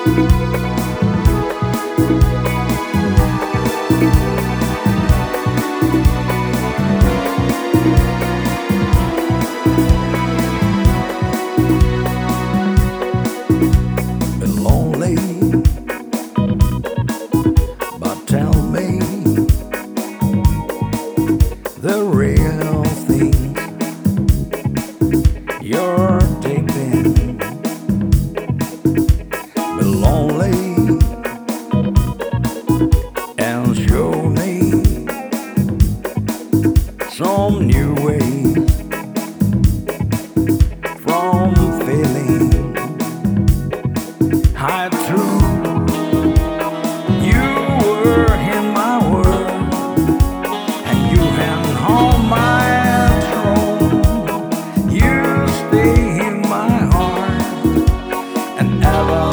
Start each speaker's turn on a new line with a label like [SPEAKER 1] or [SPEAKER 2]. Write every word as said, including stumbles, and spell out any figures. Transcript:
[SPEAKER 1] Been lonely, but tell me the real things you're deep in. Been lonely, and show me some new ways from feeling high through. You were in my world, and you hang on my throne. You stay in my heart, and ever